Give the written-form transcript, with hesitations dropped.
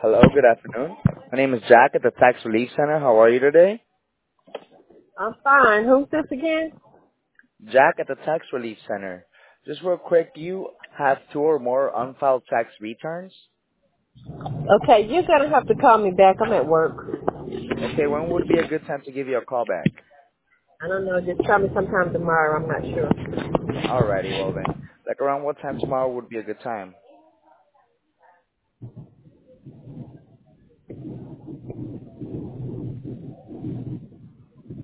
Hello, good afternoon. My name is Jack at the Tax Relief Center. How are you today? I'm fine. Who's this again? Jack at the Tax Relief Center. Just real quick, do you have two or more unfiled tax returns? Okay, you're gonna have to call me back. I'm at work. Okay, when would be a good time to give you a call back? I don't know. Just try me sometime tomorrow. I'm not sure. Alrighty, well then. Like around what time tomorrow would be a good time?